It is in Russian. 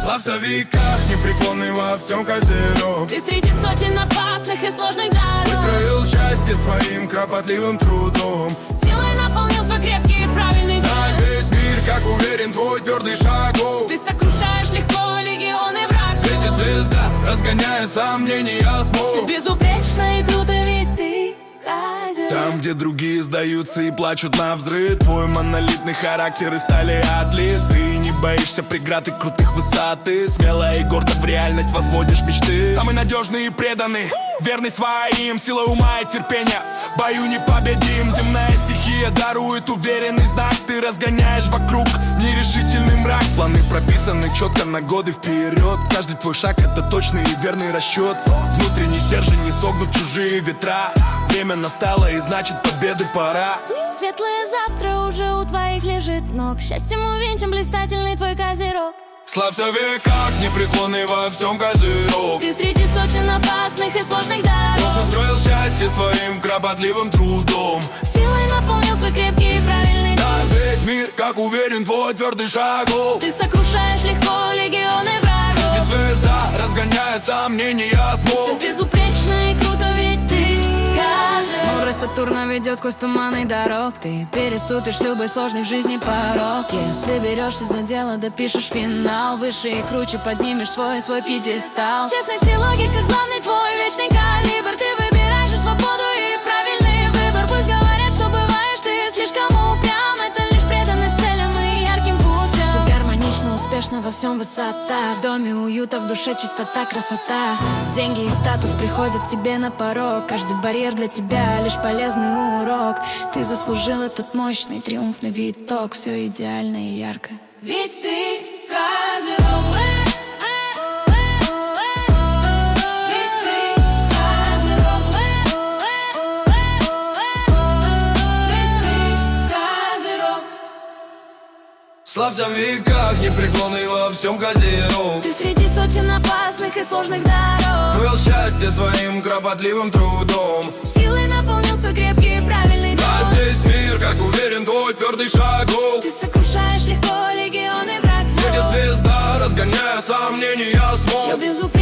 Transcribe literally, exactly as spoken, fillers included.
Славься в веках, непреклонный во всем козерог. Ты среди сотен опасных и сложных дорог выстроил счастье своим кропотливым трудом. Силой наполнил свой крепкий и правильный дом. Так весь мир, как уверен твой твердый шагов. Ты сокрушаешь легко легионы врагов. Светит звезда, разгоняя сомнения смог. Все безупречно и круто, ведь ты козерог. Там, где другие сдаются и плачут на взрыв, твой монолитный характер и стали отлит. Ты не боишься преград и крутых высот. Ты смело и гордо в реальность возводишь мечты. Самый надежный и преданный, верный своим, сила ума и терпения, в бою непобедим. Земная стихия дарует уверенный знак. Ты разгоняешь вокруг нерешительный мрак. Планы прописаны четко на годы вперед. Каждый твой шаг — это точный и верный расчет. Внутренний стержень не согнут чужие ветра. Время настало, и значит победы пора. Светлое завтра уже у твоих лежит ног. Счастьем увенчан блистательный твой козерог. Славься в веках, непреклонный во всем козерог. Ты среди сотен опасных и сложных дорог устроил счастье своим кропотливым трудом. Силой наполнил свой крепкий и правильный дом. Так весь мир, как уверен твой твердый шагов. Ты сокрушаешь легко легионы врагов. Светит звезда, разгоняя сомнения смог. Все безупречно и круто, ведь ты козерог. Мудрость Сатурна ведет сквозь туманный дорог. Ты переступишь любой сложный в жизни порог. Если берешься за дело, допишешь финал. Выше и круче поднимешь свой, свой пьедестал. Честность и логика — главный твой вечный калибр. Ты выбираешь и свободу, и правильный выбор. Пусть говорят, что бываешь ты слишком упрям. Это лишь преданность целям и ярким путям. Все гармонично, успешно, во всем высота. В доме уюта, в душе чистота, красота. Деньги и статус приходят к тебе на порог. Каждый барьер для тебя лишь полезный урок. Ты заслужил этот мощный триумфный виток. Все идеально и ярко, ведь ты козерог. Славься в веках, непреклонный во всем козерог. Ты среди сотен опасных и сложных дорог устроил счастье своим кропотливым трудом. Силой наполнил свой крепкий и правильный дом. А весь мир, как уверен твой твердый шагов. Ты сокрушаешь легко легионы врагов. Светит звезда, разгоняя сомнения смог. Все безупречно